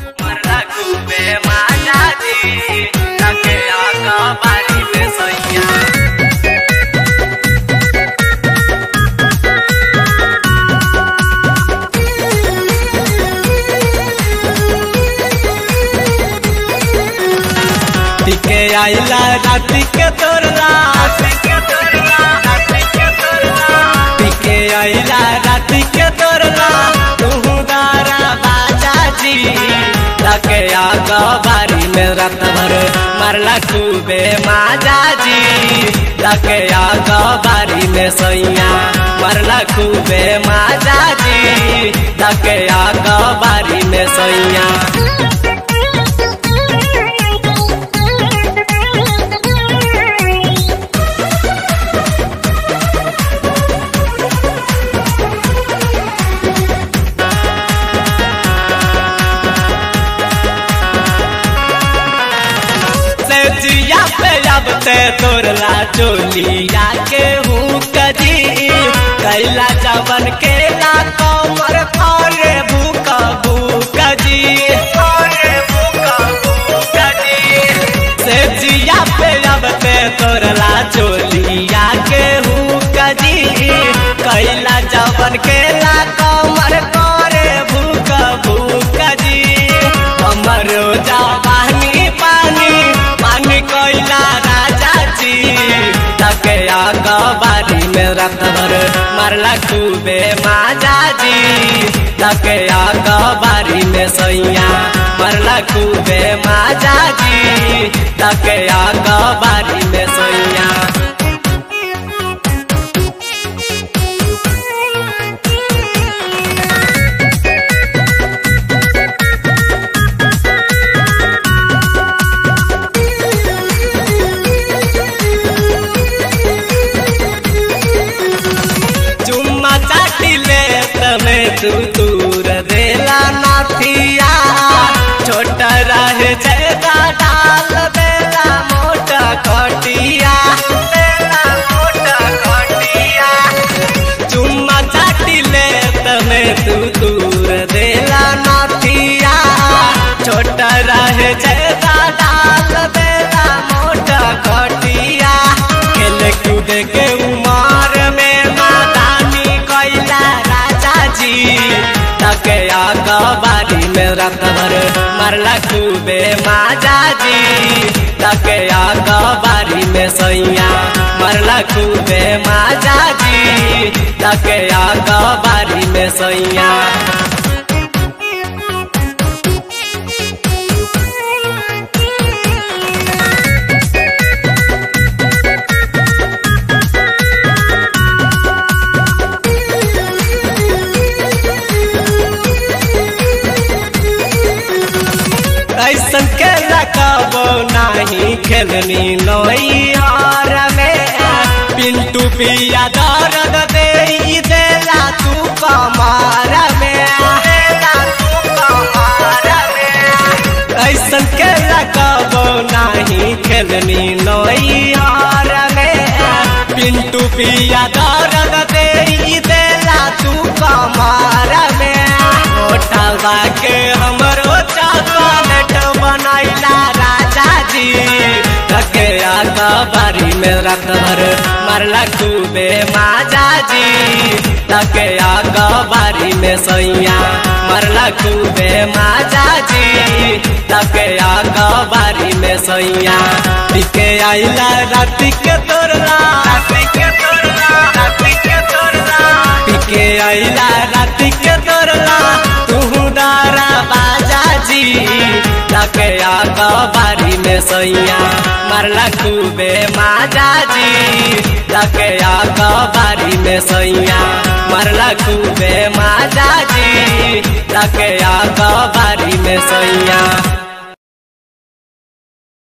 मरला खूबे माजा जी लगे आका बारी में सैया टिके आइला राती के तोरला टिके आइला राती के तोरला तू दारा बाजा जी लगे आगा बारी में रात भर मरला खूबे माजा जी लगे आगा बारी में सैया मरला खूबे माजा जी लगे आगा बारी में सैया जिया पे अब ते तोरला चोलिया के हूँ कजी कैला जवन के ला कमर करे भूका भूका जी से जिया पे अब ते तोरला चोलिया के हूँ कजी कैला जवन के ला कमर करे भूका भूका जी हमरो जवानी पानी कोइला राजा जी लगे आगा बारी में रात भर मरला खूबे माजा जी लगे आगा बारी में सैया मरला खूबे माजा जी लगे आगा बारी में सैया तू दूर देला नाथिया छोटा रह जगा डाल देला मोटा कटिया चुम्मा चाटी ले तमे तू दूर देला नाथिया छोटा रह जगा डाल देला मोटा कटिया खेल कूद के उमर में मादानी कैला लगे आगा बारी में रात भर मरला खूबे माजा जी लगे आगा बारी में सैया मरला खूबे माजा जी लगे आगा बारी में सैया ऐसन के लगाबो नहीं खेलनी नैहर में पिंटू पिया दर्द दे देला तू कमर में ऐसन के लगाबो नहीं खेलनी नैहर में पिंटू पिया दर्द दे देला तू कमर में उठावा के हमरो चॉकलेट बनैला राजा जी लगे आगा बारी में रात भर मरला खूबे माजा जी लगे आगा बारी में सैया मरला खूबे माजा जी लगे आगा बारी में सैया टिके आइला राती के तोरला टिके आइला राती के तोरला तू दारा बाजा जी लगे आगा बारी में सैया मरला खूबे माजा जी लगे आगा बारी में सैया मरला खूबे माजा जी लगे आगा बारी में सैया।